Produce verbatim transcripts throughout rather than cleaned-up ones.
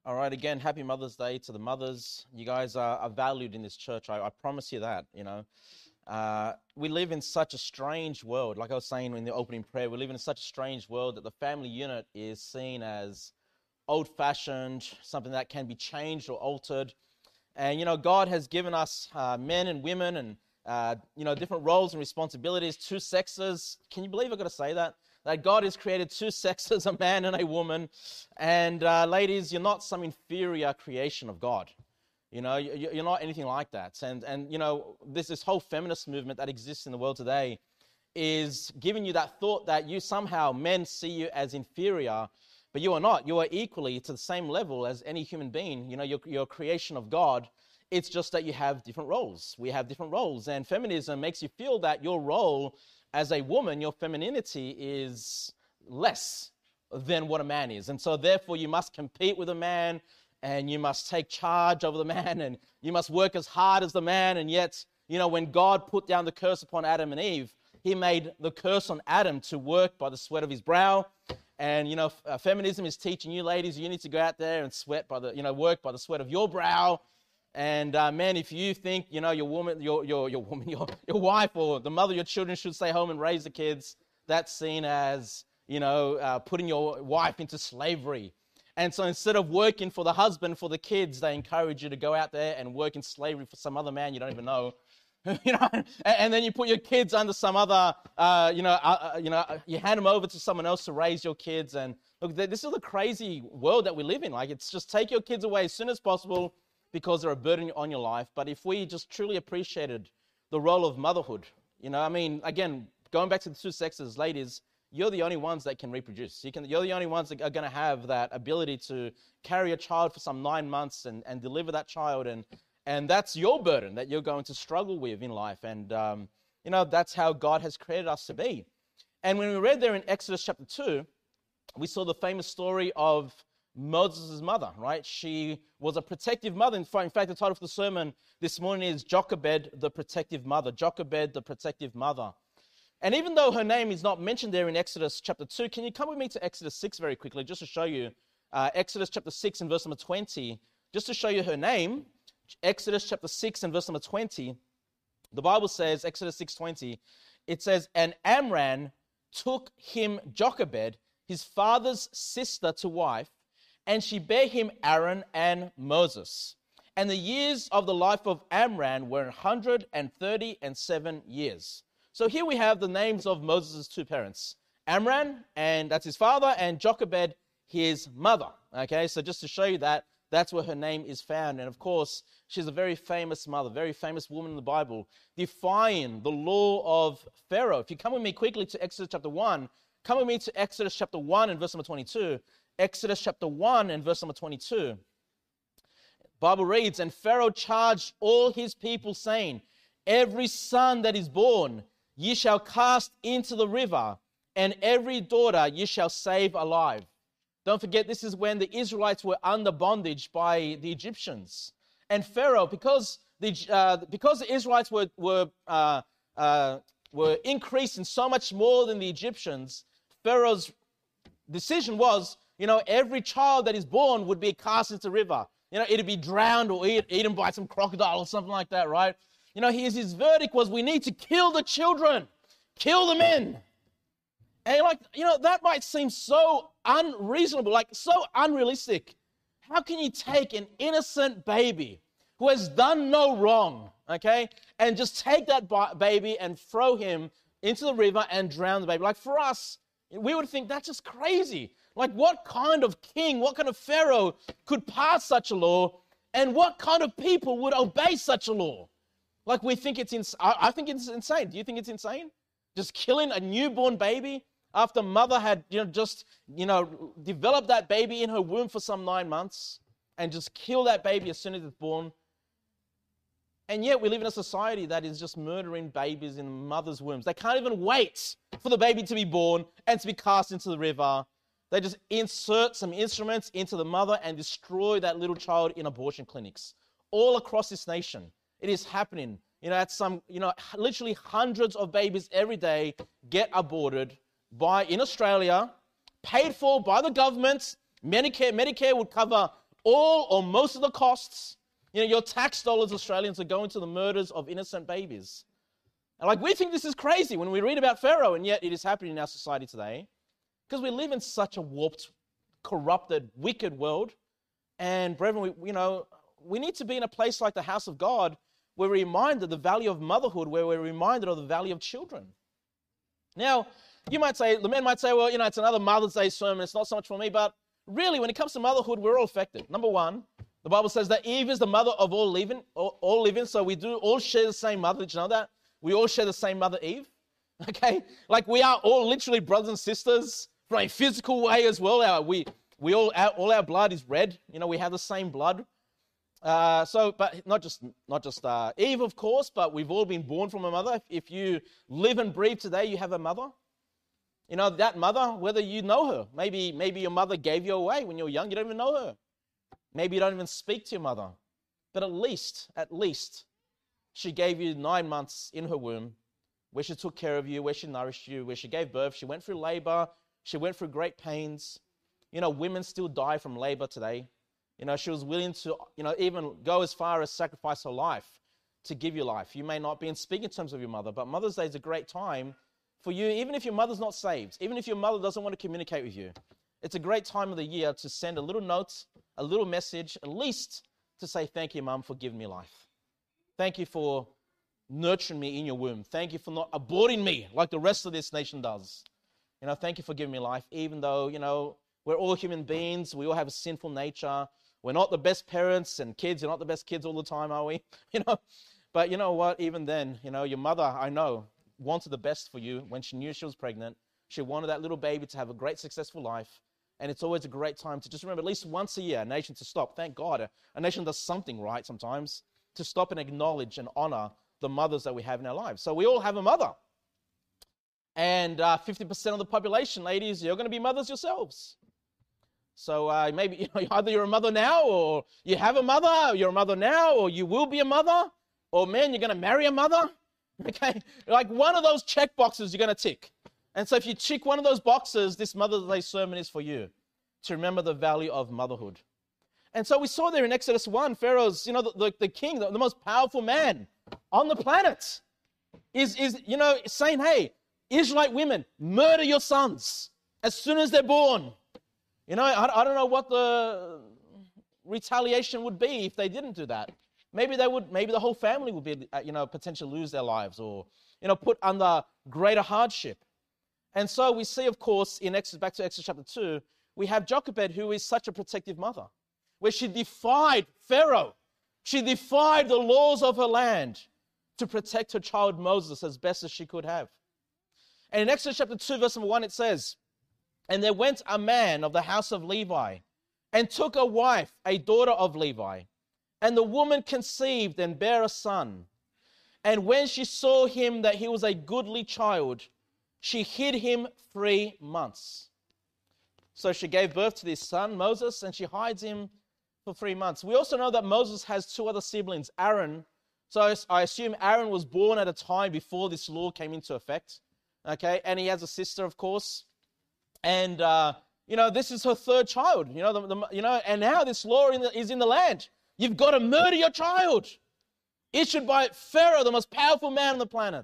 All right, again, happy Mother's Day to the mothers. You guys are, are valued in this church. I, I promise you that, you know. Uh, we live in such a strange world. Like I was saying in the opening prayer, we live in such a strange world that the family unit is seen as old-fashioned, something that can be changed or altered. And, you know, God has given us uh, men and women and, uh, you know, different roles and responsibilities, two sexes. Can you believe I've got to say that? That God has created two sexes, a man and a woman. And uh, ladies, you're not some inferior creation of God. You know, you're not anything like that. And, and you know, this, this whole feminist movement that exists in the world today is giving you that thought that you somehow, men see you as inferior, but you are not. You are equally to the same level as any human being. You know, you're, you're a creation of God. It's just that you have different roles. We have different roles. And feminism makes you feel that your role as a woman, your femininity is less than what a man is. And so therefore you must compete with a man, and you must take charge over the man, and you must work as hard as the man. And yet, you know, when God put down the curse upon Adam and Eve, he made the curse on Adam to work by the sweat of his brow. And, you know, uh, feminism is teaching you ladies, you need to go out there and sweat by the, you know, work by the sweat of your brow. And uh, men, if you think, you know, your woman, your your your woman, your your wife or the mother of your children should stay home and raise the kids, that's seen as, you know, uh, putting your wife into slavery. And so instead of working for the husband, for the kids, they encourage you to go out there and work in slavery for some other man you don't even know. you know, and, and then you put your kids under some other, uh, you know, uh, uh, you know, uh, you hand them over to someone else to raise your kids. And look, this is the crazy world that we live in. Like, it's just take your kids away as soon as possible, because they're a burden on your life. But if we just truly appreciated the role of motherhood, you know, I mean, again, going back to the two sexes, ladies, you're the only ones that can reproduce. You can, you're the only ones that are going to have that ability to carry a child for some nine months and, and deliver that child. And, and that's your burden that you're going to struggle with in life. And, um, you know, that's how God has created us to be. And when we read there in Exodus chapter two, we saw the famous story of Moses' mother, right? She was a protective mother. In fact, the title for the sermon this morning is Jochebed, the protective mother. Jochebed, the protective mother. And even though her name is not mentioned there in Exodus chapter two, can you come with me to Exodus six very quickly, just to show you, uh, Exodus chapter six and verse number twenty, just to show you her name. Exodus chapter six and verse number twenty, the Bible says, Exodus six twenty, it says, "And Amram took him Jochebed, his father's sister, to wife, and she bare him Aaron and Moses. And the years of the life of Amram were one hundred thirty and seven years." So here we have the names of Moses' two parents, Amram, and that's his father, and Jochebed, his mother. Okay, so just to show you that, that's where her name is found. And of course, she's a very famous mother, very famous woman in the Bible, defying the law of Pharaoh. If you come with me quickly to Exodus chapter one, come with me to Exodus chapter one and verse number twenty-two. Exodus chapter one and verse number twenty-two. Bible reads, "And Pharaoh charged all his people, saying, Every son that is born ye shall cast into the river, and every daughter ye shall save alive." Don't forget, this is when the Israelites were under bondage by the Egyptians. And Pharaoh, because the uh, because the Israelites were were uh, uh, were increasing so much more than the Egyptians, Pharaoh's decision was, you know, every child that is born would be cast into the river. You know, it'd be drowned or eat, eaten by some crocodile or something like that, right? You know, his, his verdict was, we need to kill the children, kill the men. And like, you know, that might seem so unreasonable, like so unrealistic. How can you take an innocent baby who has done no wrong, okay, and just take that baby and throw him into the river and drown the baby? Like, for us, we would think that's just crazy. Like, what kind of king, what kind of Pharaoh could pass such a law, and what kind of people would obey such a law? Like, we think it's ins- I think it's insane. Do you think it's insane? Just killing a newborn baby after mother had, you know, just, you know, developed that baby in her womb for some nine months and just kill that baby as soon as it's born. And yet we live in a society that is just murdering babies in mothers' wombs. They can't even wait for the baby to be born and to be cast into the river. They just insert some instruments into the mother and destroy that little child in abortion clinics all across this nation. It is happening. You know, at some, you know, literally hundreds of babies every day get aborted by, in Australia, paid for by the government. Medicare, Medicare would cover all or most of the costs. You know, your tax dollars, Australians, are going to the murders of innocent babies. And like, we think this is crazy when we read about Pharaoh, and yet it is happening in our society today because we live in such a warped, corrupted, wicked world. And brethren, we, you know, we need to be in a place like the house of God where we're reminded of the value of motherhood, where we're reminded of the value of children. Now, you might say, the men might say, well, you know, it's another Mother's Day sermon. It's not so much for me. But really, when it comes to motherhood, we're all affected. Number one, the Bible says that Eve is the mother of all living, all, all living. So we do all share the same mother. Did you know that? We all share the same mother, Eve. Okay? Like, we are all literally brothers and sisters from a physical way as well. Our, we we all, our, all our blood is red. You know, we have the same blood. Uh, so, but not just not just uh, Eve, of course, but we've all been born from a mother. If, if you live and breathe today, you have a mother. You know, that mother, whether you know her, maybe maybe your mother gave you away when you were young, you don't even know her. Maybe you don't even speak to your mother. But at least, at least, she gave you nine months in her womb, where she took care of you, where she nourished you, where she gave birth. She went through labor. She went through great pains. You know, women still die from labor today. You know, she was willing to, you know, even go as far as sacrifice her life to give you life. You may not be in speaking terms of your mother, but Mother's Day is a great time for you, even if your mother's not saved, even if your mother doesn't want to communicate with you. It's a great time of the year to send a little note, a little message, at least to say, thank you, Mum, for giving me life. Thank you for nurturing me in your womb. Thank you for not aborting me like the rest of this nation does. You know, thank you for giving me life, even though, you know, we're all human beings. We all have a sinful nature. We're not the best parents, and kids, you're not the best kids all the time, are we? You know, but you know what? Even then, you know, your mother, I know, wanted the best for you when she knew she was pregnant. She wanted that little baby to have a great, successful life. And it's always a great time to just remember, at least once a year, a nation to stop. Thank God, a, a nation does something right sometimes, to stop and acknowledge and honor the mothers that we have in our lives. So we all have a mother. And uh, fifty percent of the population, ladies, you're going to be mothers yourselves. So uh, maybe, you know, either you're a mother now, or you have a mother, or you're a mother now, or you will be a mother, or man, you're going to marry a mother. Okay, like one of those check boxes you're going to tick. And so if you tick one of those boxes, this Mother's Day sermon is for you, to remember the value of motherhood. And so we saw there in Exodus one, Pharaoh's, you know, the, the, the king, the, the most powerful man on the planet, is, is, you know, saying, hey, Israelite women, murder your sons as soon as they're born. You know, I, I don't know what the retaliation would be if they didn't do that. Maybe they would, maybe the whole family would be, you know, potentially lose their lives, or, you know, put under greater hardship. And so we see, of course, in Exodus, back to Exodus chapter two, we have Jochebed, who is such a protective mother, where she defied Pharaoh. She defied the laws of her land to protect her child Moses as best as she could have. And in Exodus chapter two, verse number one, it says, and there went a man of the house of Levi, and took a wife, a daughter of Levi. And the woman conceived and bare a son. And when she saw him that he was a goodly child, she hid him three months. So she gave birth to this son, Moses, and she hides him for three months. We also know that Moses has two other siblings, Aaron. So I assume Aaron was born at a time before this law came into effect. Okay, and he has a sister, of course. And, uh, you know, this is her third child, you know, the, the, you know, and now this law in the, is in the land. You've got to murder your child. Issued by Pharaoh, the most powerful man on the planet.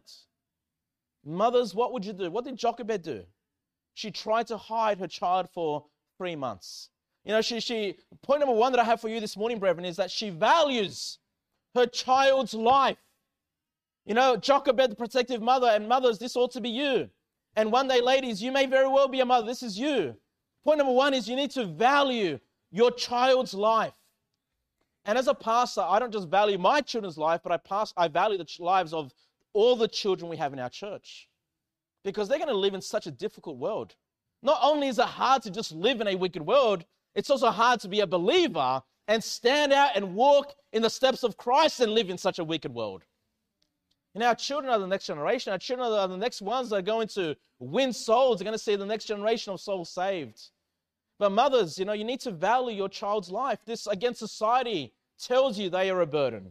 Mothers, what would you do? What did Jochebed do? She tried to hide her child for three months. You know, she, she, point number one that I have for you this morning, brethren, is that she values her child's life. You know, Jochebed, the protective mother, and mothers, this ought to be you. And one day, ladies, you may very well be a mother. This is you. Point number one is you need to value your child's life. And as a pastor, I don't just value my children's life, but I, pass, I value the lives of all the children we have in our church. Because they're going to live in such a difficult world. Not only is it hard to just live in a wicked world, it's also hard to be a believer and stand out and walk in the steps of Christ and live in such a wicked world. And our children are the next generation. Our children are the next ones that are going to win souls. They're going to see the next generation of souls saved. But mothers, you know, you need to value your child's life. This, again, society tells you they are a burden.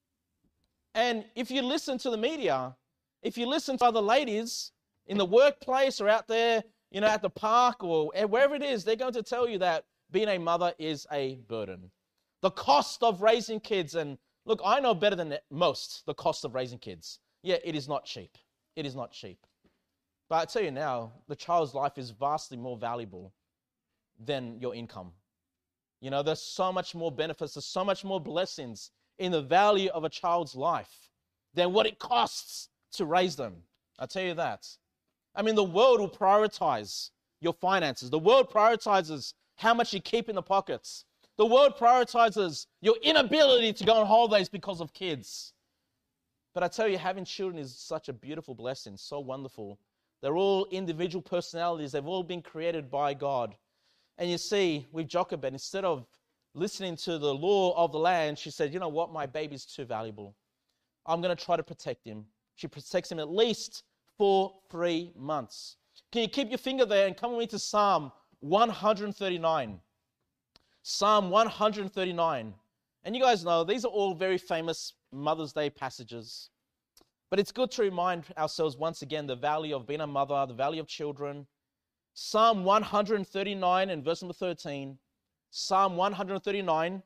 And if you listen to the media, if you listen to other ladies in the workplace or out there, you know, at the park or wherever it is, they're going to tell you that being a mother is a burden. The cost of raising kids, and look, I know better than most the cost of raising kids. Yeah, it is not cheap. It is not cheap. But I tell you now, the child's life is vastly more valuable than your income. You know, there's so much more benefits, there's so much more blessings in the value of a child's life than what it costs to raise them. I tell you that. I mean, the world will prioritize your finances. The world prioritizes how much you keep in the pockets. The world prioritizes your inability to go on holidays because of kids. But I tell you, having children is such a beautiful blessing, so wonderful. They're all individual personalities. They've all been created by God. And you see, with Jochebed, instead of listening to the law of the land, she said, you know what, my baby's too valuable. I'm going to try to protect him. She protects him at least for three months. Can you keep your finger there and come with me to Psalm one thirty-nine? Psalm one thirty-nine. And you guys know, these are all very famous Mother's Day passages. But it's good to remind ourselves once again the value of being a mother, the value of children. Psalm one thirty-nine and verse number thirteen. Psalm one thirty-nine,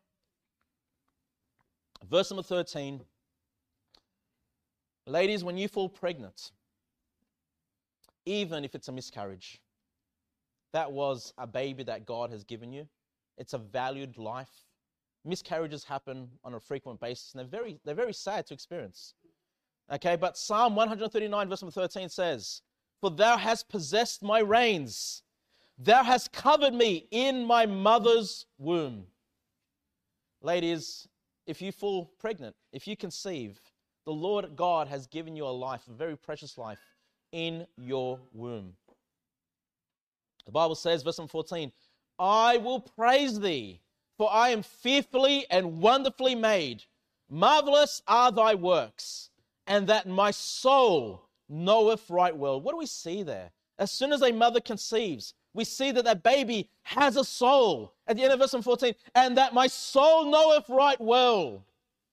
verse number thirteen. Ladies, when you fall pregnant, even if it's a miscarriage, that was a baby that God has given you. It's a valued life. Miscarriages happen on a frequent basis, and they're very, they're very sad to experience. Okay, but Psalm one thirty-nine, verse number thirteen says, for thou hast possessed my reins. Thou hast covered me in my mother's womb. Ladies, if you fall pregnant, if you conceive, the Lord God has given you a life, a very precious life, in your womb. The Bible says, verse number fourteen, I will praise thee, for I am fearfully and wonderfully made. Marvelous are thy works, and that my soul knoweth right well. What do we see there? As soon as a mother conceives, we see that that baby has a soul. At the end of verse fourteen, and that my soul knoweth right well.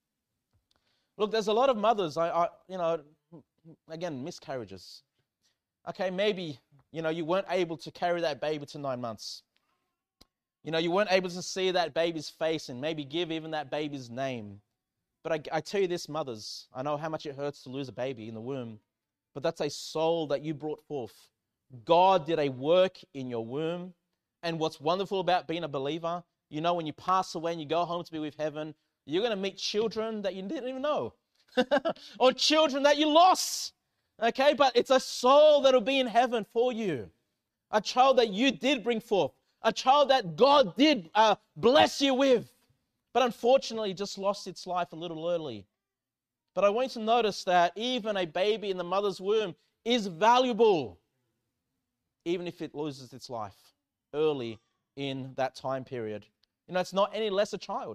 Look, there's a lot of mothers, I, I, you know, again, miscarriages. Okay, maybe, you know, you weren't able to carry that baby to nine months. You know, you weren't able to see that baby's face and maybe give even that baby's name. But I, I tell you this, mothers, I know how much it hurts to lose a baby in the womb, but that's a soul that you brought forth. God did a work in your womb. And what's wonderful about being a believer, you know, when you pass away and you go home to be with heaven, you're going to meet children that you didn't even know. Or children that you lost. Okay, but it's a soul that will be in heaven for you. A child that you did bring forth. A child that God did uh, bless you with. But unfortunately, just lost its life a little early. But I want you to notice that even a baby in the mother's womb is valuable, even if it loses its life early in that time period. You know, it's not any less a child.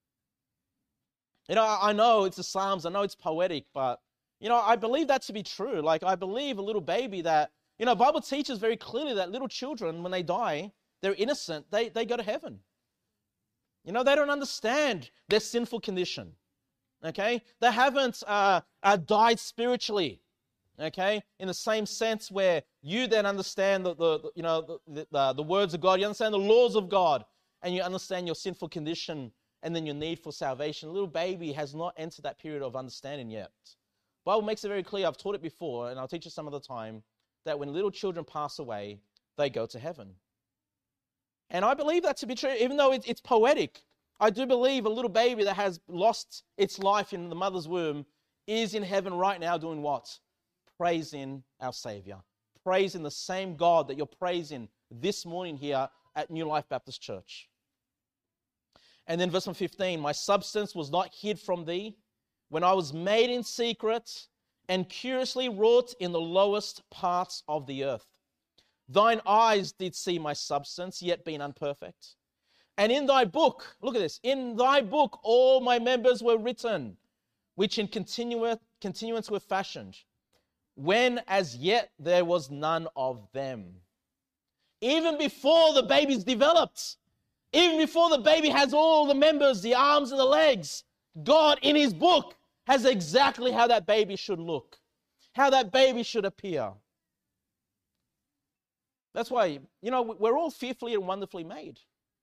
You know, I know it's the Psalms, I know it's poetic, but, you know, I believe that to be true. Like, I believe a little baby that, you know, Bible teaches very clearly that little children, when they die, they're innocent, they, they go to heaven. You know, they don't understand their sinful condition, okay? They haven't uh, uh, died spiritually, okay? In the same sense where you then understand the, the, the you know, the, the, the words of God, you understand the laws of God, and you understand your sinful condition and then your need for salvation. A little baby has not entered that period of understanding yet. The Bible makes it very clear, I've taught it before, and I'll teach you some other time, that when little children pass away, they go to heaven. And I believe that to be true, even though it's poetic. I do believe a little baby that has lost its life in the mother's womb is in heaven right now doing what? Praising our Savior. Praising the same God that you're praising this morning here at New Life Baptist Church. And then verse fifteen, my substance was not hid from thee when I was made in secret and curiously wrought in the lowest parts of the earth. Thine eyes did see my substance, yet being unperfect. And in thy book, look at this, in thy book all my members were written, which in continu- continuance were fashioned, when as yet there was none of them. Even before the baby's developed, even before the baby has all the members, the arms and the legs, God in his book has exactly how that baby should look, how that baby should appear. That's why, you know, we're all fearfully and wonderfully made.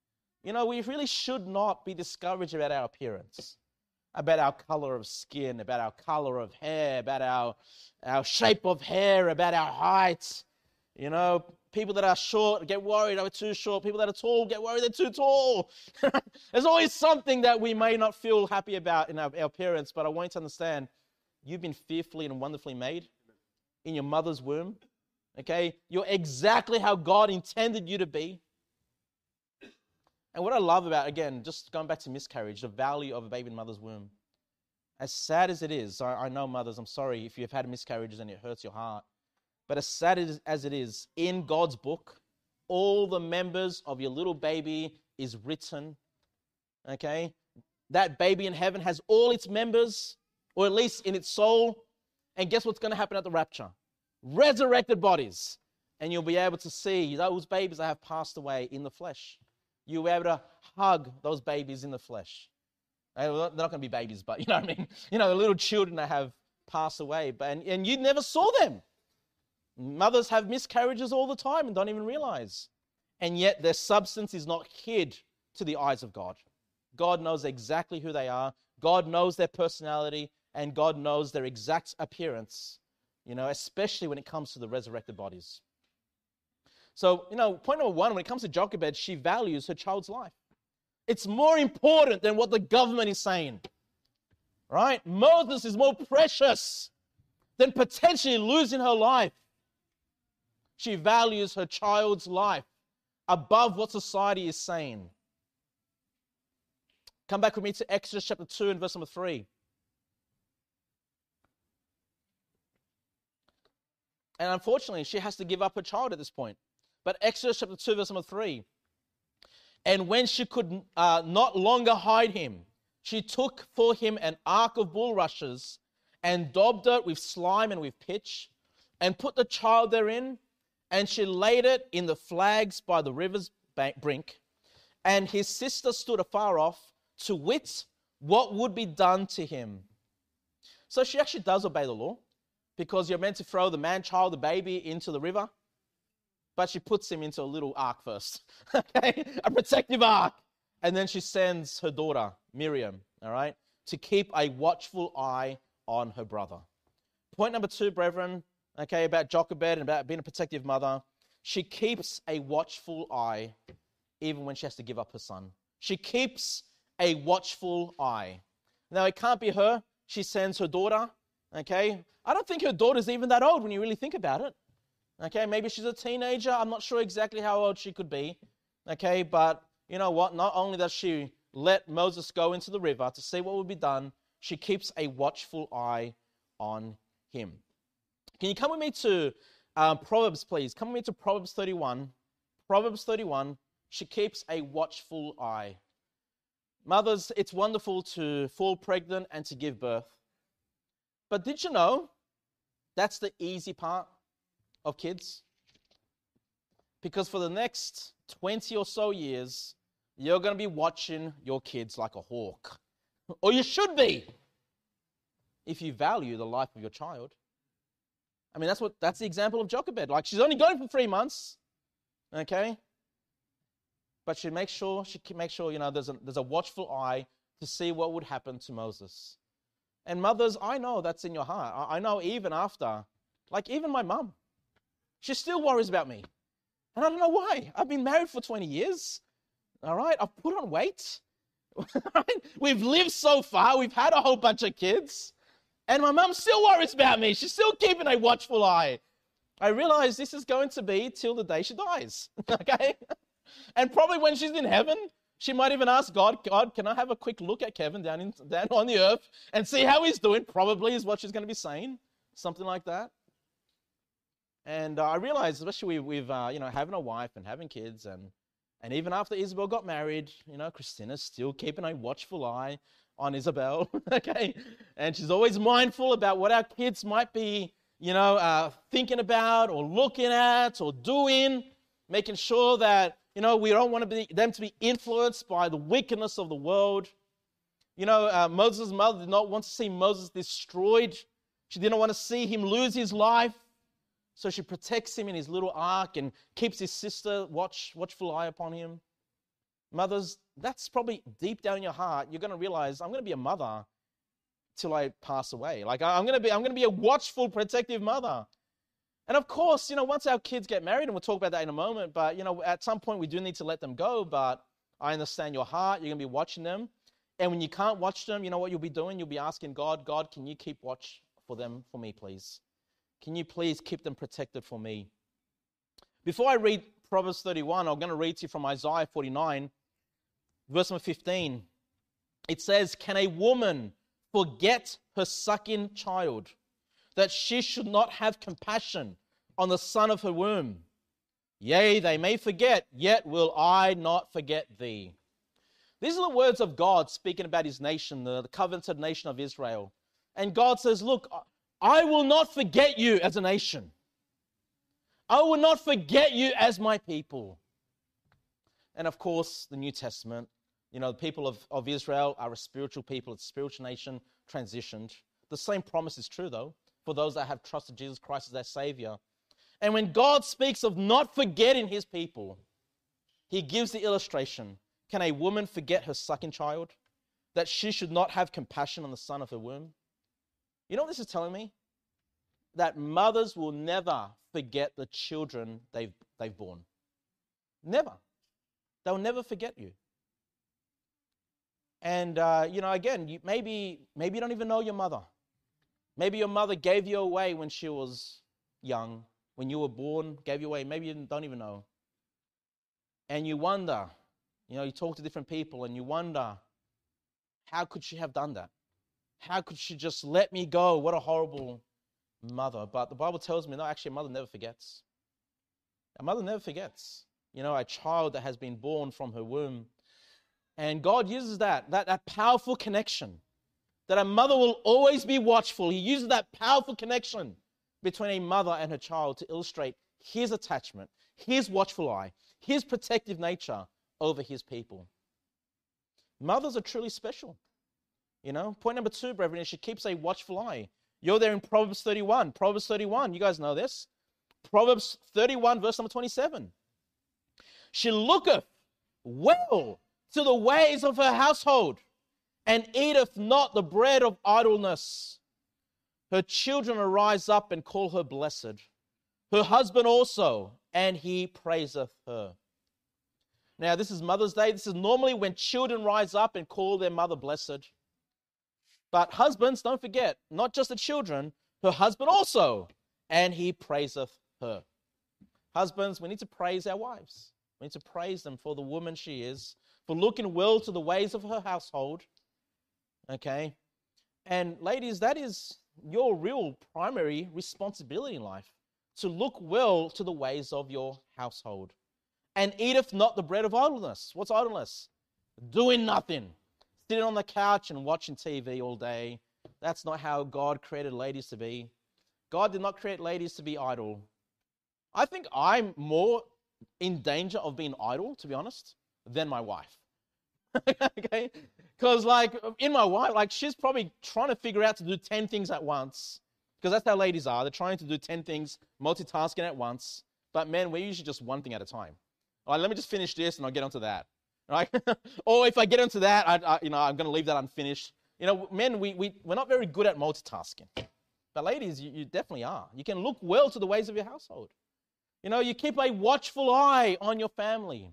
You know, we really should not be discouraged about our appearance, about our color of skin, about our color of hair, about our, our shape of hair, about our height. You know, people that are short get worried they're too short. People that are tall get worried they're too tall. There's always something that we may not feel happy about in our, our appearance, but I want you to understand, you've been fearfully and wonderfully made in your mother's womb. Okay? You're exactly how God intended you to be. And what I love about, again, just going back to miscarriage, the value of a baby in mother's womb. As sad as it is, I, I know mothers, I'm sorry if you've had miscarriages and it hurts your heart. But as sad as, as it is, in God's book, all the members of your little baby is written. Okay? That baby in heaven has all its members, or at least in its soul. And guess what's going to happen at the rapture? Resurrected bodies. And you'll be able to see those babies that have passed away in the flesh. You'll be able to hug those babies in the flesh. They're not going to be babies, but you know what I mean? You know, the little children that have passed away, but, and, and you never saw them. Mothers have miscarriages all the time and don't even realize. And yet their substance is not hid to the eyes of God. God knows exactly who they are. God knows their personality, and God knows their exact appearance, you know, especially when it comes to the resurrected bodies. So, you know, point number one, when it comes to Jochebed, she values her child's life. It's more important than what the government is saying, right? Moses is more precious than potentially losing her life. She values her child's life above what society is saying. Come back with me to Exodus chapter two and verse number three. And unfortunately, she has to give up her child at this point. But Exodus chapter two, verse number three. And when she could uh, not longer hide him, she took for him an ark of bulrushes and daubed it with slime and with pitch, and put the child therein, and she laid it in the flags by the river's brink. And his sister stood afar off to wit what would be done to him. So she actually does obey the law, because you're meant to throw the man-child, the baby, into the river. But she puts him into a little ark first, okay? A protective ark. And then she sends her daughter, Miriam, all right, to keep a watchful eye on her brother. Point number two, brethren, okay, about Jochebed and about being a protective mother. She keeps a watchful eye even when she has to give up her son. She keeps a watchful eye. Now, it can't be her. She sends her daughter, okay? I don't think her daughter's even that old when you really think about it. Okay, maybe she's a teenager. I'm not sure exactly how old she could be. Okay, but you know what? Not only does she let Moses go into the river to see what would be done, she keeps a watchful eye on him. Can you come with me to uh, Proverbs, please? Come with me to Proverbs thirty-one. Proverbs thirty-one. She keeps a watchful eye. Mothers, it's wonderful to fall pregnant and to give birth. But did you know that's the easy part of kids? Because for the next twenty or so years, you're going to be watching your kids like a hawk. Or you should be, if you value the life of your child. I mean, that's what that's the example of Jochebed. Like, she's only going for three months, okay? But she makes sure, she makes sure, you know, there's a, there's a watchful eye to see what would happen to Moses. And mothers, I know that's in your heart. I, I know even after, like even my mum, she still worries about me. And I don't know why. I've been married for twenty years. All right? I've put on weight. We've lived so far. We've had a whole bunch of kids. And my mum still worries about me. She's still keeping a watchful eye. I realize this is going to be till the day she dies. Okay? And probably when she's in heaven, she might even ask God, God, can I have a quick look at Kevin down, in, down on the earth and see how he's doing? Probably is what she's going to be saying. Something like that. And uh, I realized, especially with, with uh, you know, having a wife and having kids, and and even after Isabel got married, you know, Christina's still keeping a watchful eye on Isabel, okay? And she's always mindful about what our kids might be, you know, uh, thinking about or looking at or doing, making sure that, you know, we don't want to be, them to be influenced by the wickedness of the world. You know, uh, Moses' mother did not want to see Moses destroyed. She didn't want to see him lose his life. So she protects him in his little ark and keeps his sister watch, watchful eye upon him. Mothers, that's probably deep down in your heart. You're going to realize, I'm going to be a mother till I pass away. Like I'm going to be, I'm going to be a watchful, protective mother. And of course, you know, once our kids get married, and we'll talk about that in a moment, but, you know, at some point we do need to let them go, but I understand your heart. You're going to be watching them. And when you can't watch them, you know what you'll be doing? You'll be asking God, God, can you keep watch for them for me, please? Can you please keep them protected for me? Before I read Proverbs thirty-one, I'm going to read to you from Isaiah forty-nine, verse number fifteen. It says, can a woman forget her sucking child, that she should not have compassion on the son of her womb? Yea, they may forget, yet will I not forget thee. These are the words of God speaking about his nation, the, the covenanted nation of Israel. And God says, look, I will not forget you as a nation. I will not forget you as my people. And of course, the New Testament, you know, the people of, of Israel are a spiritual people, it's a spiritual nation, transitioned. The same promise is true, though, for those that have trusted Jesus Christ as their Savior. And when God speaks of not forgetting his people, he gives the illustration. Can a woman forget her sucking child, that she should not have compassion on the son of her womb? You know what this is telling me? That mothers will never forget the children they've, they've born. Never. They'll never forget you. And, uh, you know, again, you, maybe, maybe you don't even know your mother. Maybe your mother gave you away when she was young, when you were born, gave you away. Maybe you don't even know. And you wonder, you know, you talk to different people and you wonder, how could she have done that? How could she just let me go? What a horrible mother. But the Bible tells me, no, actually, a mother never forgets. A mother never forgets. You know, a child that has been born from her womb. And God uses that, that, that powerful connection, that a mother will always be watchful. He uses that powerful connection between a mother and her child to illustrate his attachment, his watchful eye, his protective nature over his people. Mothers are truly special. You know, point number two, brethren, is she keeps a watchful eye. You're there in Proverbs thirty-one. Proverbs thirty-one, you guys know this. Proverbs thirty-one, verse number twenty-seven. She looketh well to the ways of her household, and eateth not the bread of idleness. Her children arise up and call her blessed, her husband also, and he praiseth her. Now, this is Mother's Day. This is normally when children rise up and call their mother blessed. But husbands, don't forget, not just the children, her husband also, and he praiseth her. Husbands, we need to praise our wives. We need to praise them for the woman she is, for looking well to the ways of her household. Okay? And ladies, that is your real primary responsibility in life, to look well to the ways of your household. And eateth not the bread of idleness. What's idleness? Doing nothing. Sitting on the couch and watching T V all day. That's not how God created ladies to be. God did not create ladies to be idle. I think I'm more in danger of being idle, to be honest, than my wife. Okay? Because, like, in my wife, like, she's probably trying to figure out to do ten things at once. Because that's how ladies are. They're trying to do ten things, multitasking at once. But men, we're usually just one thing at a time. All right, let me just finish this and I'll get onto that. Right? Or if I get into that, I, I, you know, I'm going to leave that unfinished. You know, men, we, we, we're not very good at multitasking. But ladies, you, you definitely are. You can look well to the ways of your household. You know, you keep a watchful eye on your family.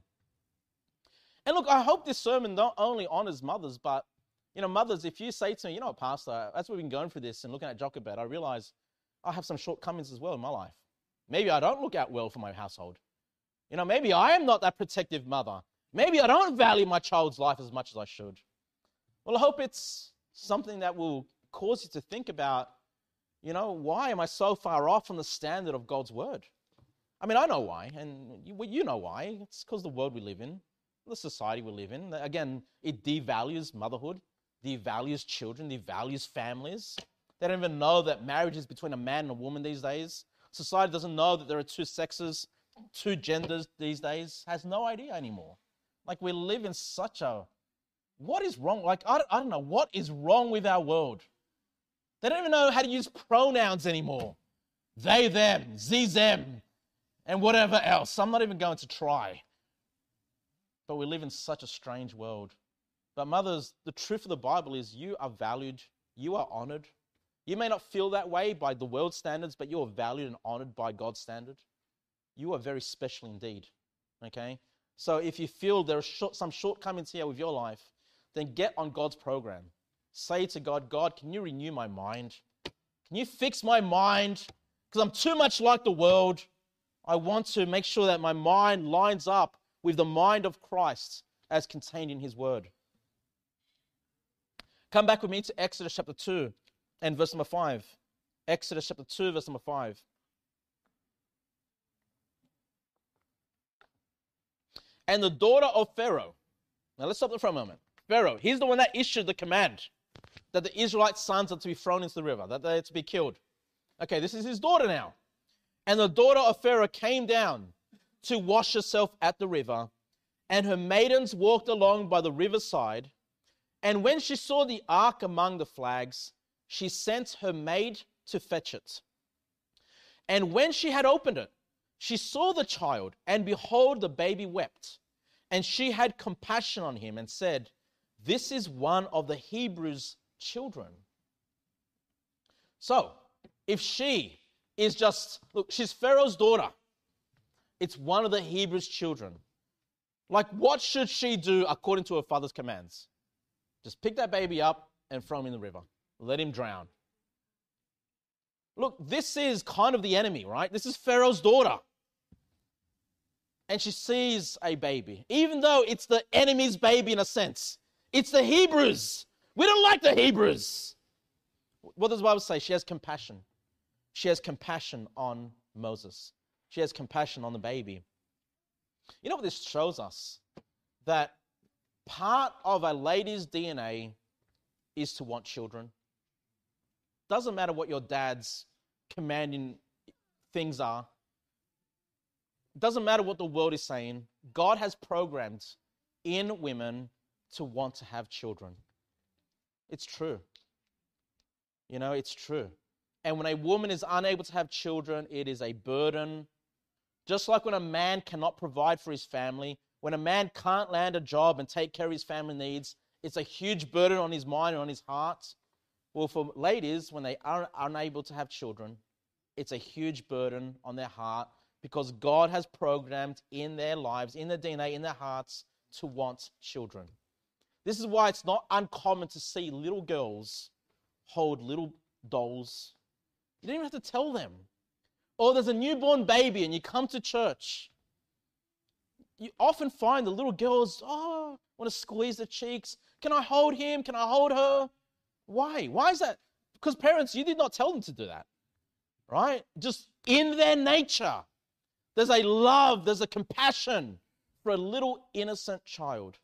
And look, I hope this sermon not only honors mothers, but, you know, mothers, if you say to me, you know, Pastor, as we've been going through this and looking at Jochebed, I realize I have some shortcomings as well in my life. Maybe I don't look out well for my household. You know, maybe I am not that protective mother. Maybe I don't value my child's life as much as I should. Well, I hope it's something that will cause you to think about, you know, why am I so far off from the standard of God's word? I mean, I know why, and you, you know why. It's because the world we live in, the society we live in. Again, it devalues motherhood, devalues children, devalues families. They don't even know that marriage is between a man and a woman these days. Society doesn't know that there are two sexes, two genders these days. Has no idea anymore. Like, we live in such a, what is wrong? Like, I don't, I don't know, what is wrong with our world? They don't even know how to use pronouns anymore. They, them, ze, them, and whatever else. I'm not even going to try. But we live in such a strange world. But mothers, the truth of the Bible is you are valued, you are honored. You may not feel that way by the world's standards, but you are valued and honored by God's standard. You are very special indeed, okay? So if you feel there are short, some shortcomings here with your life, then get on God's program. Say to God, God, can you renew my mind? Can you fix my mind? Because I'm too much like the world. I want to make sure that my mind lines up with the mind of Christ as contained in his word. Come back with me to Exodus chapter two and verse number five. Exodus chapter two, verse number five. And the daughter of Pharaoh. Now let's stop there for a moment. Pharaoh, he's the one that issued the command that the Israelite sons are to be thrown into the river, that they are to be killed. Okay, this is his daughter now. And the daughter of Pharaoh came down to wash herself at the river, and her maidens walked along by the riverside. And when she saw the ark among the flags, she sent her maid to fetch it. And when she had opened it, she saw the child, and behold, the baby wept. And she had compassion on him and said, this is one of the Hebrews' children. So, if she is just, look, she's Pharaoh's daughter. It's one of the Hebrews' children. Like, what should she do according to her father's commands? Just pick that baby up and throw him in the river. Let him drown. Look, this is kind of the enemy, right? This is Pharaoh's daughter. And she sees a baby, even though it's the enemy's baby in a sense. It's the Hebrews. We don't like the Hebrews. What does the Bible say? She has compassion. She has compassion on Moses. She has compassion on the baby. You know what this shows us? That part of a lady's D N A is to want children. Doesn't matter what your dad's commanding things are. Doesn't matter what the world is saying. God has programmed in women to want to have children. It's true. You know, it's true. And when a woman is unable to have children, it is a burden. Just like when a man cannot provide for his family, when a man can't land a job and take care of his family needs, it's a huge burden on his mind and on his heart. Well, for ladies, when they are unable to have children, it's a huge burden on their heart because God has programmed in their lives, in their D N A, in their hearts, to want children. This is why it's not uncommon to see little girls hold little dolls. You don't even have to tell them. Or there's a newborn baby and you come to church. You often find the little girls, oh, want to squeeze the cheeks. Can I hold him? Can I hold her? Why? Why is that? Because parents, you did not tell them to do that, right? Just in their nature, there's a love, there's a compassion for a little innocent child.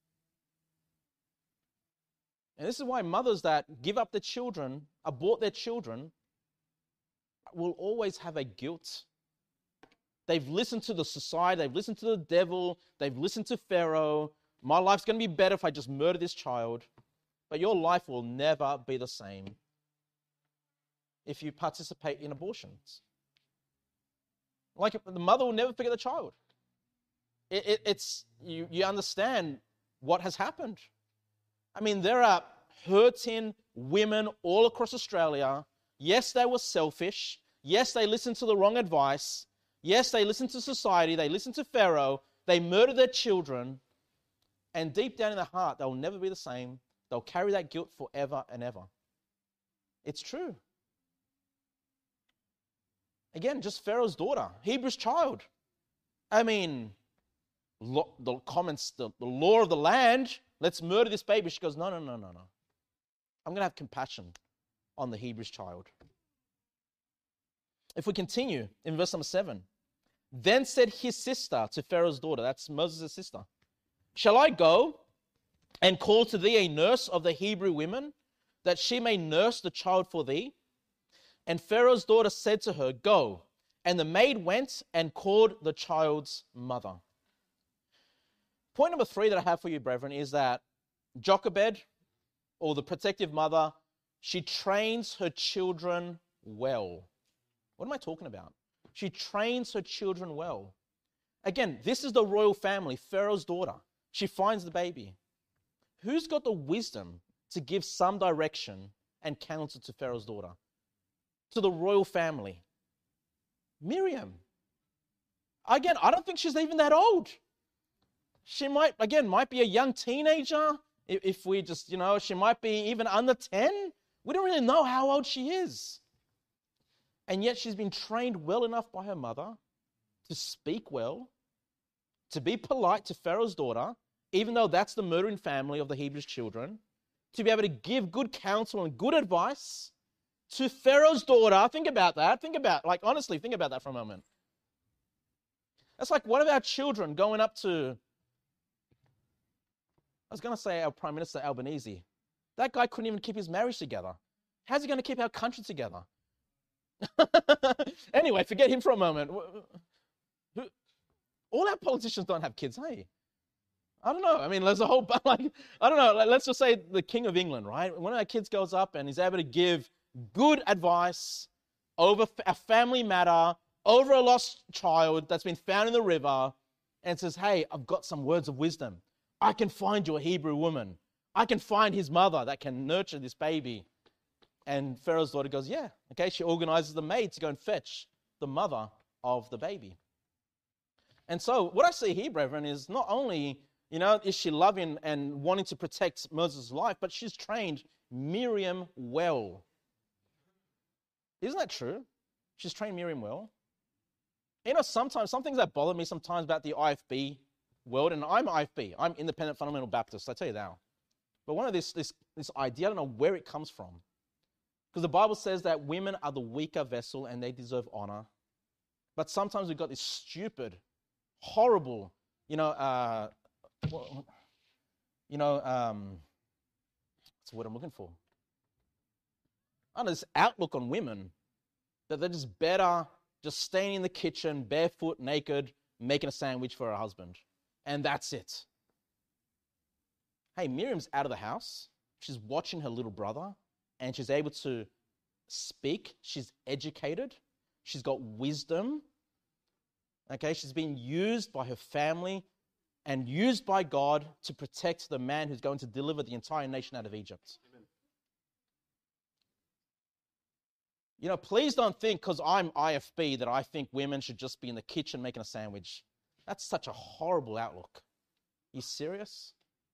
And this is why mothers that give up their children, abort their children, will always have a guilt. They've listened to the society, they've listened to the devil, they've listened to Pharaoh. My life's going to be better if I just murder this child. But your life will never be the same if you participate in abortions. Like the mother will never forget the child. It, it, it's you, you understand what has happened. I mean, there are hurting women all across Australia. Yes, they were selfish. Yes, they listened to the wrong advice. Yes, they listened to society. They listened to Pharaoh. They murdered their children. And deep down in their heart, they'll never be the same. They'll carry that guilt forever and ever. It's true. Again, just Pharaoh's daughter, Hebrews child. I mean, lo- the comments, the, the law of the land, let's murder this baby. She goes, no, no, no, no, no. I'm going to have compassion on the Hebrews child. If we continue in verse number seven, then said his sister to Pharaoh's daughter, that's Moses' sister, shall I go and call to thee a nurse of the Hebrew women, that she may nurse the child for thee? And Pharaoh's daughter said to her, go. And the maid went and called the child's mother. Point number three that I have for you, brethren, is that Jochebed, or the protective mother, she trains her children well. What am I talking about? She trains her children well. Again, this is the royal family, Pharaoh's daughter. She finds the baby. Who's got the wisdom to give some direction and counsel to Pharaoh's daughter, to the royal family? Miriam. Again, I don't think she's even that old. She might, again, might be a young teenager. If we just, you know, she might be even under ten. We don't really know how old she is. And yet she's been trained well enough by her mother to speak well, to be polite to Pharaoh's daughter, even though that's the murdering family of the Hebrew children, to be able to give good counsel and good advice to Pharaoh's daughter. Think about that. Think about, like, honestly, think about that for a moment. That's like one of our children going up to, I was going to say our Prime Minister Albanese. That guy couldn't even keep his marriage together. How's he going to keep our country together? Anyway, forget him for a moment. All our politicians don't have kids, hey? I don't know. I mean, there's a whole, like, I don't know. Let's just say the King of England, right? One of our kids goes up and he's able to give good advice over a family matter, over a lost child that's been found in the river, and says, hey, I've got some words of wisdom. I can find you a Hebrew woman. I can find his mother that can nurture this baby. And Pharaoh's daughter goes, yeah. Okay, she organizes the maid to go and fetch the mother of the baby. And so what I see here, brethren, is not only, you know, is she loving and wanting to protect Moses' life, but she's trained Miriam well. Isn't that true? She's trained Miriam well. You know, sometimes, some things that bother me sometimes about the I F B world, and I'm I F B, I'm Independent Fundamental Baptist, I tell you that. But one of this, this, this idea, I don't know where it comes from. Because the Bible says that women are the weaker vessel and they deserve honor. But sometimes we've got this stupid, horrible, you know, uh, you know, um, what's the word I'm looking for? I don't know, this outlook on women that they're just better just staying in the kitchen, barefoot, naked, making a sandwich for her husband. And that's it. Hey, Miriam's out of the house. She's watching her little brother, and she's able to speak. She's educated. She's got wisdom. Okay, she's been used by her family and used by God to protect the man who's going to deliver the entire nation out of Egypt. Amen. You know, please don't think because I'm I F B that I think women should just be in the kitchen making a sandwich. That's such a horrible outlook. Are you serious?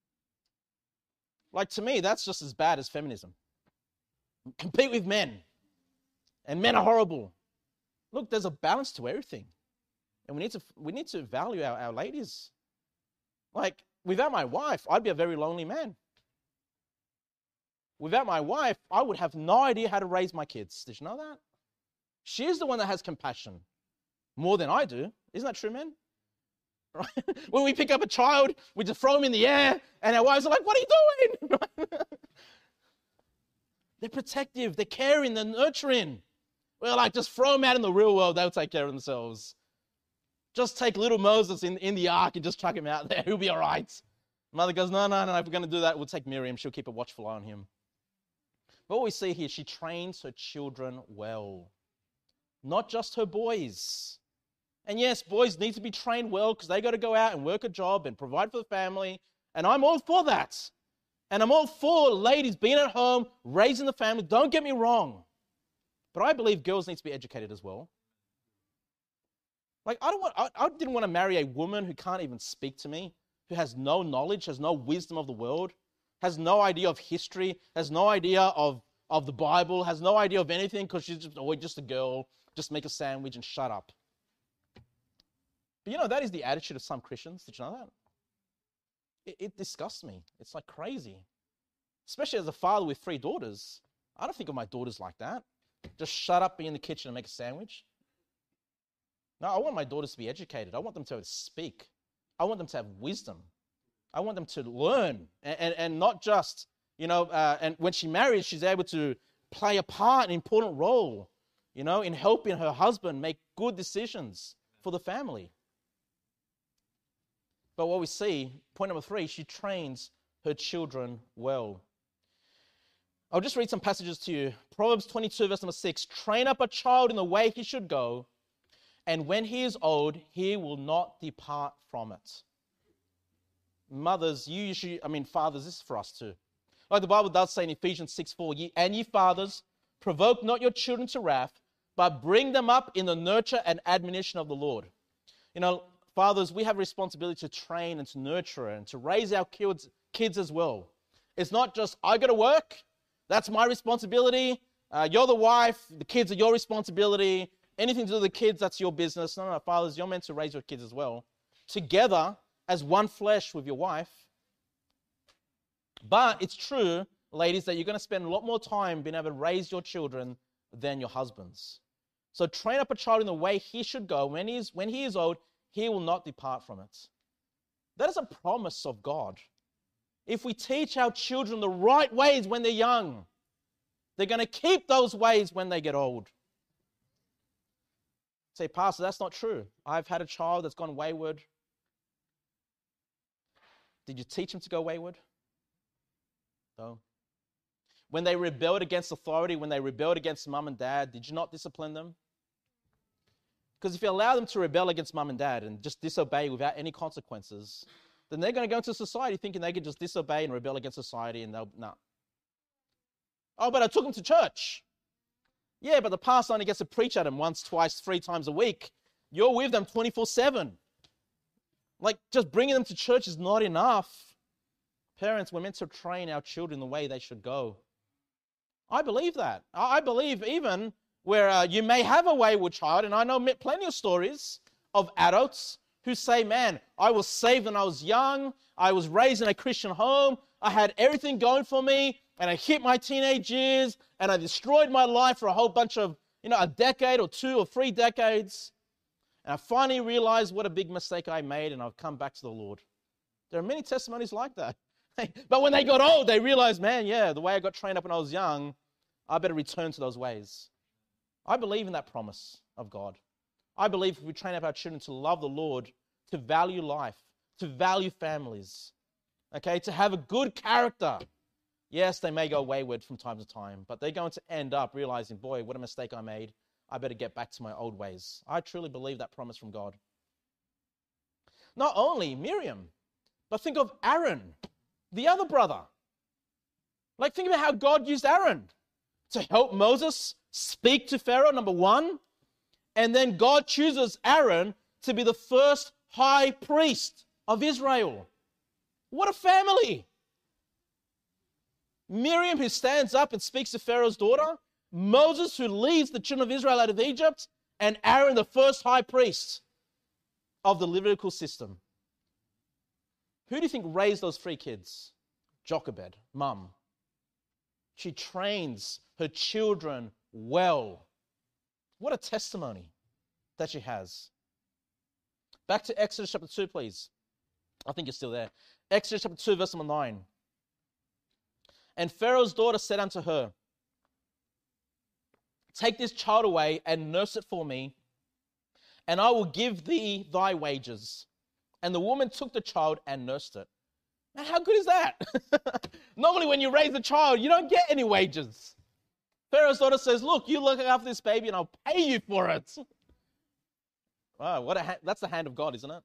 Like, to me, that's just as bad as feminism. Compete with men. And men are horrible. Look, there's a balance to everything. And we need to we need to value our, our ladies. Like, without my wife, I'd be a very lonely man. Without my wife, I would have no idea how to raise my kids. Did you know that? She's the one that has compassion more than I do. Isn't that true, men? Right? When we pick up a child, we just throw them in the air, and our wives are like, what are you doing? They're protective, they're caring, they're nurturing. We're like, just throw them out in the real world, they'll take care of themselves. Just take little Moses in, in the ark and just chuck him out there, he'll be all right. Mother goes, no, no, no, if we're going to do that, we'll take Miriam, she'll keep a watchful eye on him. But what we see here, she trains her children well. Not just her boys. And yes, boys need to be trained well because they got to go out and work a job and provide for the family. And I'm all for that. And I'm all for ladies being at home, raising the family. Don't get me wrong. But I believe girls need to be educated as well. Like, I don't want, I, I didn't want to marry a woman who can't even speak to me, who has no knowledge, has no wisdom of the world, has no idea of history, has no idea of, of the Bible, has no idea of anything because she's just, oh, just a girl, just make a sandwich and shut up. But you know, that is the attitude of some Christians. Did you know that? It, it disgusts me. It's like crazy. Especially as a father with three daughters. I don't think of my daughters like that. Just shut up, be in the kitchen and make a sandwich. No, I want my daughters to be educated. I want them to speak. I want them to have wisdom. I want them to learn and, and, and not just, you know, uh, and when she marries, she's able to play a part, an important role, you know, in helping her husband make good decisions for the family. But what we see, point number three, she trains her children well. I'll just read some passages to you. Proverbs twenty-two, verse number six. Train up a child in the way he should go, and when he is old, he will not depart from it. mothers, you usually, I mean, fathers, this is for us too. Like the Bible does say in Ephesians six four, ye, and ye fathers, provoke not your children to wrath, but bring them up in the nurture and admonition of the Lord. You know, fathers, we have a responsibility to train and to nurture and to raise our kids, kids as well. It's not just, I got to work, that's my responsibility. Uh, you're the wife, the kids are your responsibility. Anything to do with the kids, that's your business. No, no, fathers, you're meant to raise your kids as well. Together, as one flesh with your wife. But it's true, ladies, that you're going to spend a lot more time being able to raise your children than your husbands. So train up a child in the way he should go. When he is, when he is old, he will not depart from it. That is a promise of God. If we teach our children the right ways when they're young, they're going to keep those ways when they get old. Say, Pastor, that's not true. I've had a child that's gone wayward. Did you teach him to go wayward? No. When they rebelled against authority, when they rebelled against mum and dad, did you not discipline them? Because if you allow them to rebel against mum and dad and just disobey without any consequences, then they're going to go into society thinking they can just disobey and rebel against society and they'll, no. Nah. Oh, but I took them to church. Yeah, but the pastor only gets to preach at them once, twice, three times a week. You're with them twenty-four seven. Like, just bringing them to church is not enough. Parents, we're meant to train our children the way they should go. I believe that. I believe even where uh, you may have a wayward child, and I know plenty of stories of adults who say, man, I was saved when I was young, I was raised in a Christian home, I had everything going for me, and I hit my teenage years, and I destroyed my life for a whole bunch of, you know, a decade or two or three decades. And I finally realized what a big mistake I made, and I've come back to the Lord. There are many testimonies like that. But when they got old, they realized, man, yeah, the way I got trained up when I was young, I better return to those ways. I believe in that promise of God. I believe if we train up our children to love the Lord, to value life, to value families, okay, to have a good character. Yes, they may go wayward from time to time, but they're going to end up realizing, boy, what a mistake I made. I better get back to my old ways. I truly believe that promise from God. Not only Miriam, but think of Aaron, the other brother. Like, think about how God used Aaron to help Moses speak to Pharaoh, number one. And then God chooses Aaron to be the first high priest of Israel. What a family. Miriam, who stands up and speaks to Pharaoh's daughter. Moses, who leads the children of Israel out of Egypt. And Aaron, the first high priest of the Levitical system. Who do you think raised those three kids? Jochebed, mum. She trains her children well. What a testimony that she has. Back to Exodus chapter two, please. I think you're still there. Exodus chapter two, verse number nine. And Pharaoh's daughter said unto her, take this child away and nurse it for me, and I will give thee thy wages. And the woman took the child and nursed it. Now, how good is that? Normally when you raise a child, you don't get any wages. Pharaoh's daughter says, look, you look after this baby and I'll pay you for it. Wow, what a ha- that's the hand of God, isn't it?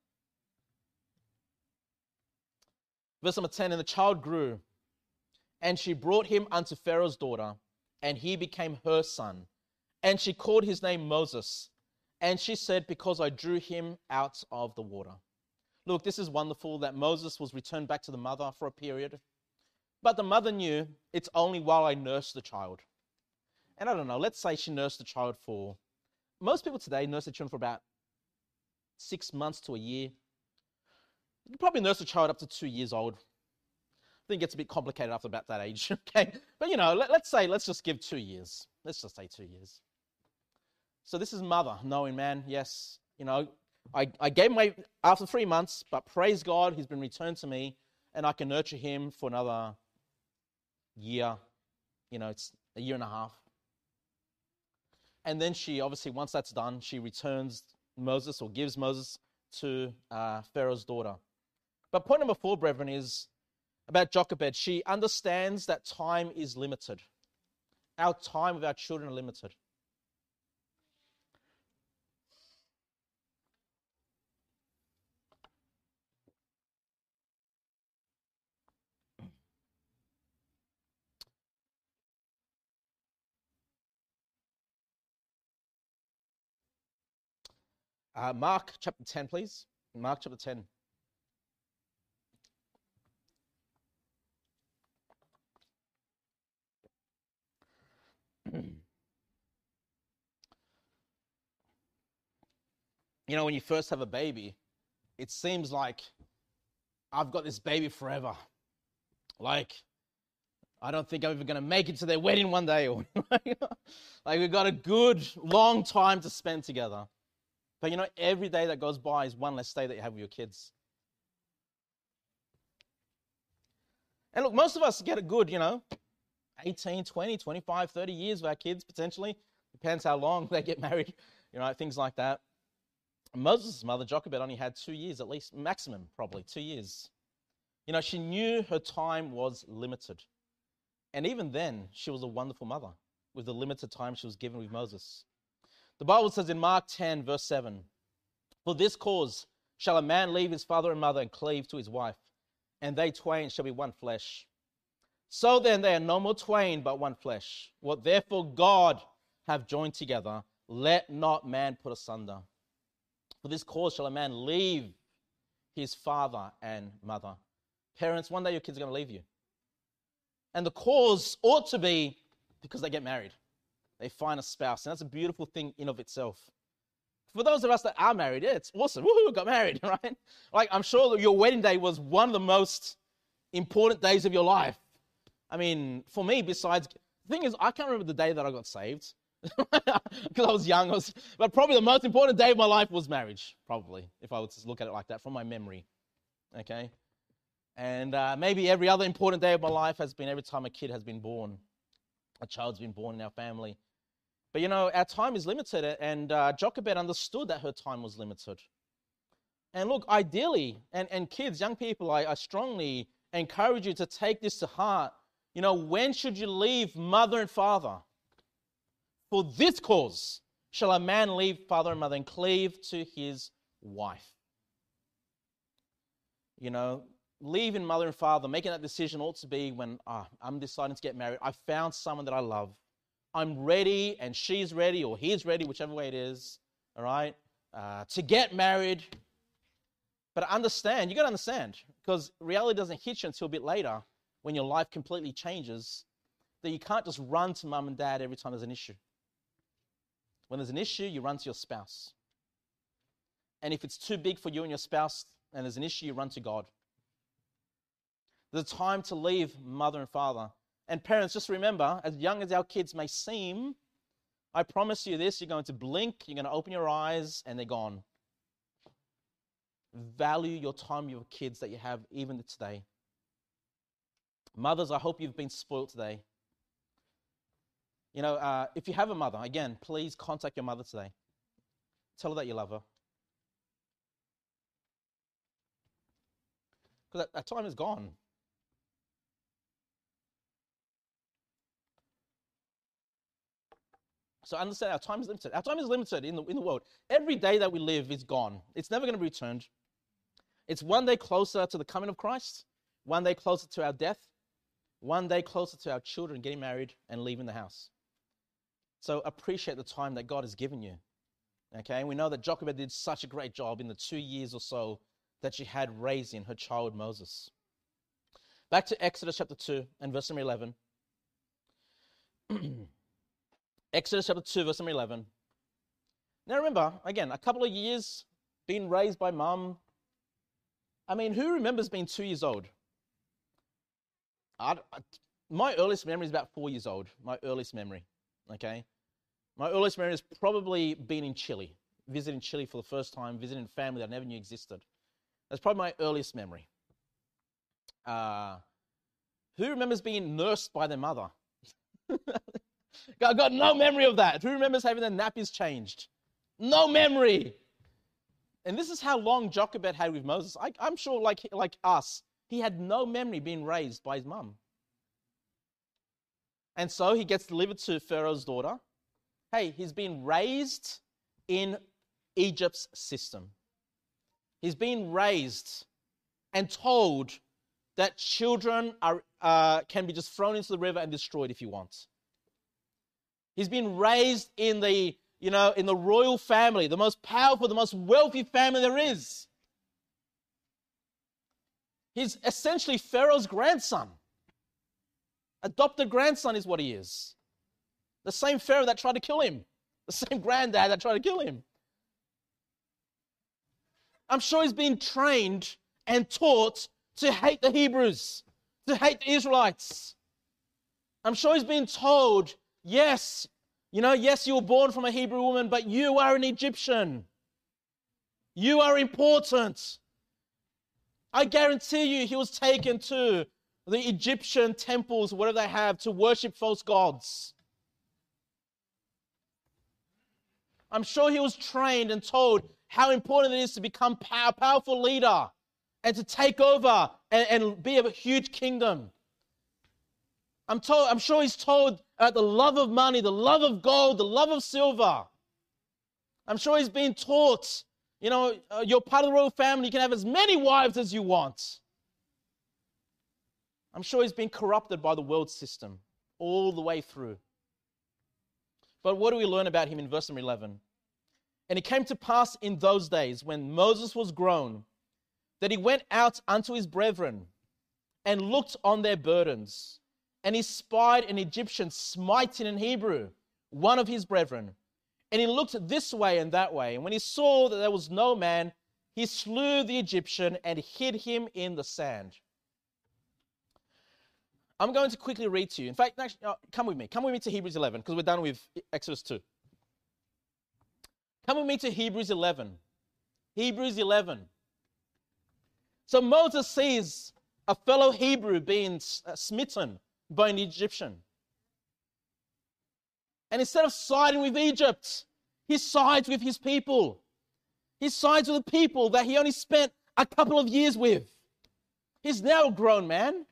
Verse number ten, and the child grew, and she brought him unto Pharaoh's daughter, and he became her son. And she called his name Moses. And she said, because I drew him out of the water. Look, this is wonderful that Moses was returned back to the mother for a period. But the mother knew it's only while I nursed the child. And I don't know, let's say she nursed the child for, most people today nurse their children for about six months to a year. You can probably nurse a child up to two years old. I think it gets a bit complicated after about that age, okay? But you know, let, let's say, let's just give two years. Let's just say two years. So this is mother knowing, man, yes, you know, I, I gave him away after three months, but praise God, he's been returned to me, and I can nurture him for another year. You know, it's a year and a half. And then she, obviously, once that's done, she returns Moses or gives Moses to uh, Pharaoh's daughter. But point number four, brethren, is about Jochebed. She understands that time is limited. Our time with our children are limited. Uh, Mark chapter ten, please. Mark chapter ten. You know, when you first have a baby, it seems like I've got this baby forever. Like, I don't think I'm even going to make it to their wedding one day. Or like, we've got a good, long time to spend together. But you know, every day that goes by is one less day that you have with your kids. And look, most of us get a good, you know, eighteen, twenty, twenty-five, thirty years with our kids, potentially. Depends how long they get married, you know, things like that. Moses' mother, Jochebed, only had two years at least, maximum probably, two years. You know, she knew her time was limited. And even then, she was a wonderful mother with the limited time she was given with Moses. The Bible says in Mark ten, verse seven, "For this cause shall a man leave his father and mother and cleave to his wife, and they twain shall be one flesh. So then they are no more twain, but one flesh. What therefore God have joined together, let not man put asunder. For this cause shall a man leave his father and mother." Parents, one day your kids are going to leave you. And the cause ought to be because they get married. They find a spouse. And that's a beautiful thing in of itself. For those of us that are married, yeah, it's awesome. Woohoo, got married, right? Like, I'm sure that your wedding day was one of the most important days of your life. I mean, for me, besides, the thing is, I can't remember the day that I got saved. Because I was young. I was, but probably the most important day of my life was marriage, probably, if I were to look at it like that from my memory. Okay? And uh, maybe every other important day of my life has been every time a kid has been born. A child's been born in our family. But, you know, our time is limited, and uh, Jochebed understood that her time was limited. And look, ideally, and, and kids, young people, I, I strongly encourage you to take this to heart. You know, when should you leave mother and father? For this cause shall a man leave father and mother and cleave to his wife. You know, leaving mother and father, making that decision ought to be when ah, I'm deciding to get married. I found someone that I love. I'm ready, and she's ready, or he's ready, whichever way it is, all right, uh, to get married. But understand, you got to understand, because reality doesn't hit you until a bit later when your life completely changes, that you can't just run to mum and dad every time there's an issue. When there's an issue, you run to your spouse. And if it's too big for you and your spouse, and there's an issue, you run to God. There's a time to leave mother and father. And parents, just remember, as young as our kids may seem, I promise you this, you're going to blink, you're going to open your eyes, and they're gone. Value your time with your kids that you have even today. Mothers, I hope you've been spoiled today. You know, uh, if you have a mother, again, please contact your mother today. Tell her that you love her. Because that, that time is gone. So understand, our time is limited. Our time is limited in the, in the world. Every day that we live is gone. It's never going to be returned. It's one day closer to the coming of Christ, one day closer to our death, one day closer to our children getting married and leaving the house. So appreciate the time that God has given you. Okay, and we know that Jochebed did such a great job in the two years or so that she had raising her child Moses. Back to Exodus chapter two and verse number eleven. Exodus chapter two, verse number eleven. Now remember, again, a couple of years being raised by mum. I mean, who remembers being two years old? I, I, my earliest memory is about four years old, my earliest memory, okay? My earliest memory is probably being in Chile, visiting Chile for the first time, visiting a family that I never knew existed. That's probably my earliest memory. Uh, who remembers being nursed by their mother? I got no memory of that. Who remembers having their nappies changed? No memory. And this is how long Jochebed had with Moses. I, I'm sure, like, like us, he had no memory being raised by his mum. And so he gets delivered to Pharaoh's daughter. Hey, he's been raised in Egypt's system. He's been raised and told that children are uh, can be just thrown into the river and destroyed if you want. He's been raised in the you know, in the royal family, the most powerful, the most wealthy family there is. He's essentially Pharaoh's grandson. Adopted grandson is what he is. The same Pharaoh that tried to kill him. The same granddad that tried to kill him. I'm sure he's been trained and taught to hate the Hebrews, to hate the Israelites. I'm sure he's been told, yes, you know, yes, you were born from a Hebrew woman, but you are an Egyptian. You are important. I guarantee you he was taken to the Egyptian temples, whatever they have, to worship false gods. I'm sure he was trained and told how important it is to become a powerful leader and to take over and, and be a huge kingdom. I'm told, I'm sure he's told uh, the love of money, the love of gold, the love of silver. I'm sure he's been taught, you know, uh, you're part of the royal family, you can have as many wives as you want. I'm sure he's been corrupted by the world system all the way through. But what do we learn about him in verse number eleven? And it came to pass in those days when Moses was grown, that he went out unto his brethren and looked on their burdens. And he spied an Egyptian smiting an Hebrew, one of his brethren. And he looked this way and that way. And when he saw that there was no man, he slew the Egyptian and hid him in the sand. I'm going to quickly read to you. In fact, actually, oh, come with me. Come with me to Hebrews eleven, because we're done with Exodus two. Come with me to Hebrews eleven. Hebrews eleven. So Moses sees a fellow Hebrew being smitten by an Egyptian. And instead of siding with Egypt, he sides with his people. He sides with the people that he only spent a couple of years with. He's now a grown man.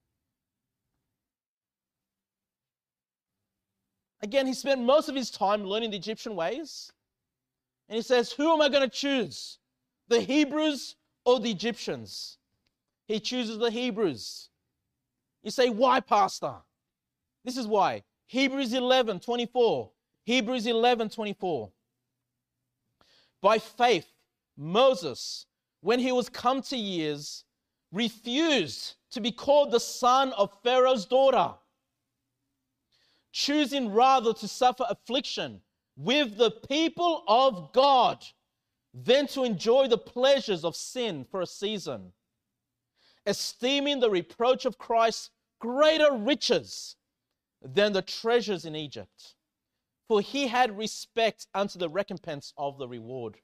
Again, he spent most of his time learning the Egyptian ways. And he says, who am I going to choose? The Hebrews or the Egyptians? He chooses the Hebrews. You say, why, Pastor? This is why. Hebrews eleven twenty-four. Hebrews eleven twenty-four. By faith, Moses, when he was come to years, refused to be called the son of Pharaoh's daughter, choosing rather to suffer affliction with the people of God than to enjoy the pleasures of sin for a season, esteeming the reproach of Christ greater riches than the treasures in Egypt, for he had respect unto the recompense of the reward.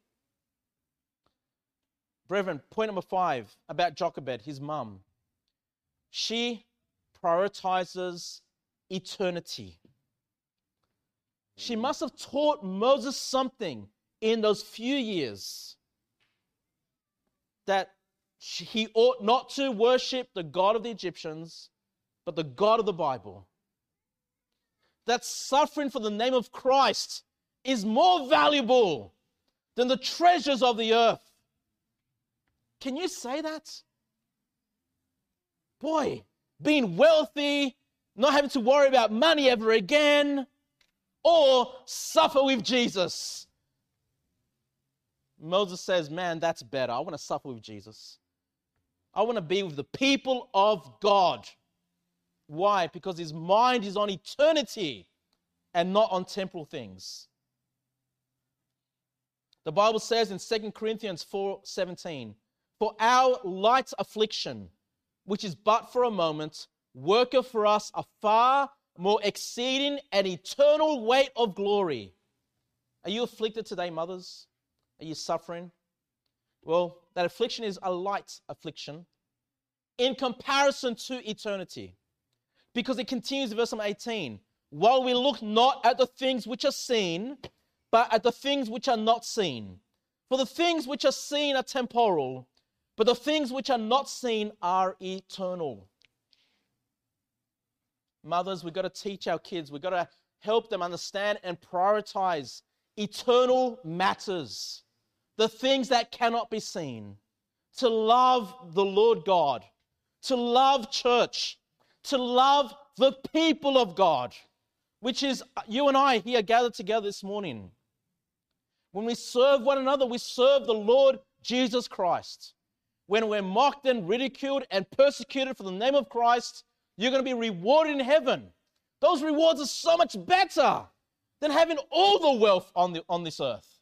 Brethren, point number five about Jochebed, his mum. She prioritizes eternity. She must have taught Moses something in those few years that he ought not to worship the God of the Egyptians, but the God of the Bible. That suffering for the name of Christ is more valuable than the treasures of the earth. Can you say that? Boy, being wealthy, not having to worry about money ever again, or suffer with Jesus. Moses says, man, that's better. I want to suffer with Jesus. I want to be with the people of God. Why? Because his mind is on eternity and not on temporal things. The Bible says in Second Corinthians four seventeen, for our light affliction, which is but for a moment, worketh for us a far more exceeding and eternal weight of glory. Are you afflicted today, mothers? Are you suffering? Well, that affliction is a light affliction in comparison to eternity. Because it continues in verse number eighteen. While we look not at the things which are seen, but at the things which are not seen. For the things which are seen are temporal, but the things which are not seen are eternal. Mothers, we've got to teach our kids. We've got to help them understand and prioritize eternal matters. The things that cannot be seen. To love the Lord God. To love church. To love the people of God. Which is you and I here gathered together this morning. When we serve one another, we serve the Lord Jesus Christ. When we're mocked and ridiculed and persecuted for the name of Christ, you're going to be rewarded in heaven. Those rewards are so much better than having all the wealth on, the, on this earth.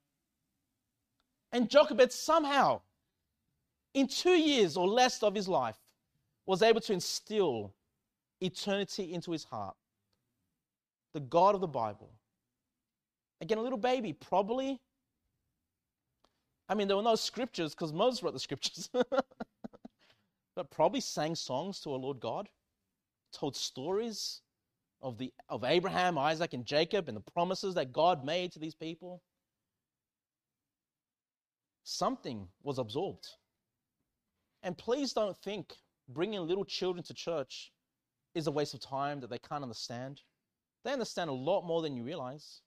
And Jochebed somehow, in two years or less of his life, was able to instill eternity into his heart. The God of the Bible. Again, a little baby, probably. I mean, there were no scriptures because Moses wrote the scriptures. But probably sang songs to our Lord God, told stories of, the, of Abraham, Isaac, and Jacob and the promises that God made to these people. Something was absorbed. And please don't think bringing little children to church is a waste of time that they can't understand. They understand a lot more than you realize.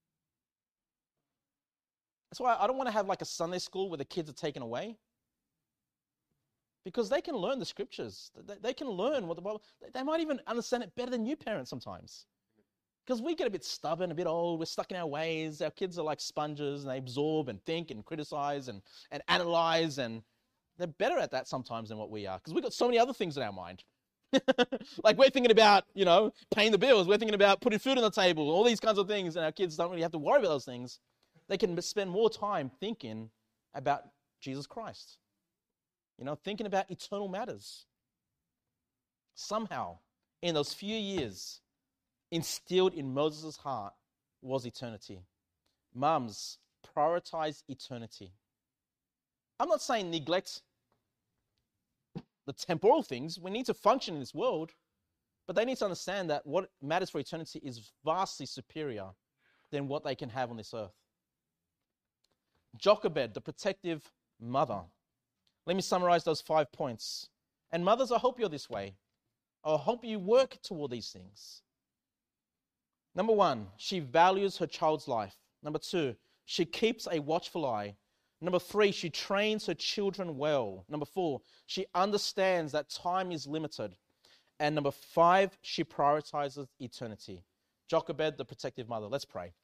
That's why I don't want to have like a Sunday school where the kids are taken away. Because they can learn the scriptures. They, they can learn what the Bible... They might even understand it better than you parents sometimes. Because we get a bit stubborn, a bit old, we're stuck in our ways. Our kids are like sponges and they absorb and think and criticize and, and analyze, and they're better at that sometimes than what we are. Because we've got so many other things in our mind. Like we're thinking about, you know, paying the bills. We're thinking about putting food on the table, all these kinds of things, and our kids don't really have to worry about those things. They can spend more time thinking about Jesus Christ. You know, thinking about eternal matters. Somehow, in those few years, instilled in Moses' heart was eternity. Mums, prioritize eternity. I'm not saying neglect the temporal things. We need to function in this world, but they need to understand that what matters for eternity is vastly superior than what they can have on this earth. Jochebed, the protective mother. Let me summarize those five points. And mothers, I hope you're this way. I hope you work toward these things. Number one, she values her child's life. Number two, she keeps a watchful eye. Number three, she trains her children well. Number four, she understands that time is limited. And number five, she prioritizes eternity. Jochebed, the protective mother. Let's pray.